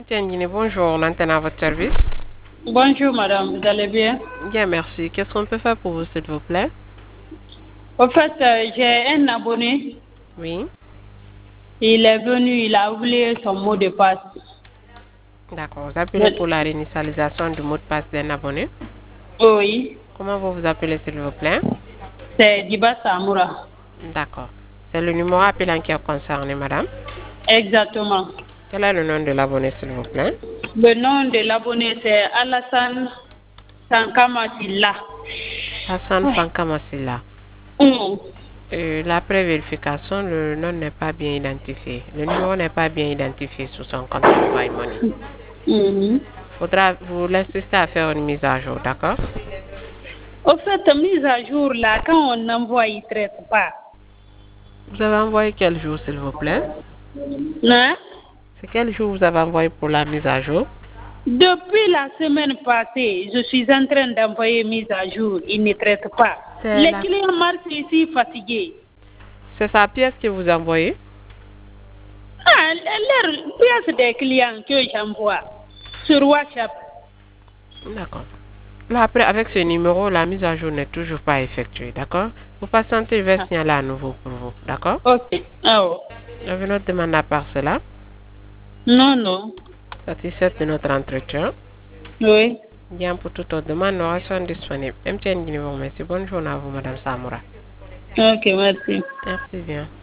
Tiens, bonjour, l'antenne à votre service. Bonjour madame, vous allez bien? Bien, merci. Qu'est-ce qu'on peut faire pour vous, s'il vous plaît? Au fait, j'ai un abonné. Oui, Il est venu, il a oublié son mot de passe. d'accord. Vous appelez Le- pour la réinitialisation du mot de passe d'un abonné. Oui, Comment vous vous appelez, s'il vous plaît? c'est Diba Samoura. D'accord. C'est le numéro appelant qui est concerné, madame. Exactement. Quel est le nom de l'abonné, s'il vous plaît? Le nom de l'abonné, c'est Alassane Sankamasilla. Hassan Ouais. Fankamassila. Hum, La vérification, le nom n'est pas bien identifié. Le numéro n'est pas bien identifié sur son compte Mobile Money. hum. Faudra vous l'assister à faire une mise à jour, d'accord? Au fait, mise à jour là, quand on envoie, il ne traite pas. Vous avez envoyé quel jour, s'il vous plaît? Hein? C'est quel jour vous avez envoyé pour la mise à jour? Depuis la semaine passée, je suis en train d'envoyer mise à jour. Il ne traite pas. C'est Les la... clients marchent ici fatigués. C'est sa pièce que vous envoyez? Ah, les pièces des clients que j'envoie sur WhatsApp. D'accord. Là, après, avec ce numéro, la mise à jour n'est toujours pas effectuée, d'accord? Vous patientez, je vais Ah, signaler à nouveau pour vous, d'accord? ok. Ah, oh. J'avais notre demande à part cela. Non, non. Satisfaite de notre entretien. Oui. Bien, pour toute autre demande, nous sommes disponibles. MTN Guinée vous remercie. Bonne journée à vous, Madame Samoura. Ok, merci. Merci bien.